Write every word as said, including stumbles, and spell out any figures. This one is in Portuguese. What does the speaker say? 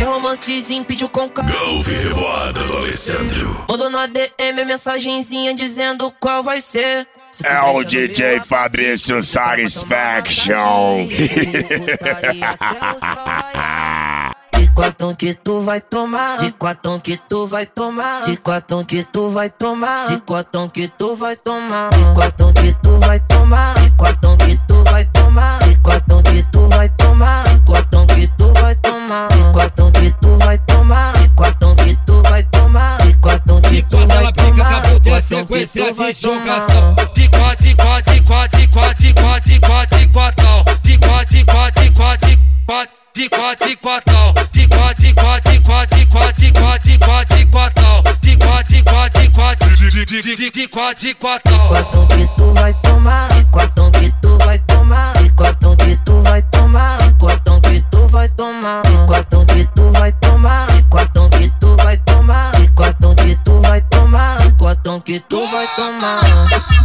Quer romancezinho, pediu com calma. Golfe Revoada do Alessandro. Mandou no A D M mensagenzinha dizendo qual vai ser. É o D J Fabrício Satisfaction. De quatão que tu vai tomar, de quatão que tu vai tomar, de quatão que tu vai tomar, de quatão que tu vai tomar, de quatão que tu vai tomar, de quatão que tu vai tomar, de quatão que tu vai tomar, de quatão que tu vai tomar, de quatão que tu vai tomar, de quatão que tu vai tomar, de quatão que tu vai tomar, de quatão sequência de jogação. De quatro, de quatro, de quatro, de quatro, de quatro, de quatro, de quatão, de quatro, de quatro, de quatro, de quatro. De quatro, de quatão, de quatro, de quatro, de quatro, de quatro, de quatro, de quatro, de quatão, de quatro, de quatro, de quatro, de de de quatro, de quatão. Quatão que tu vai tomar, de quatão que tu vai tomar, de quatão que tu vai tomar, de quatão que tu vai tomar, de quatão que tu vai tomar, de quatão que tu vai tomar, de quatão que tu vai tomar, de quatão que tu vai tomar.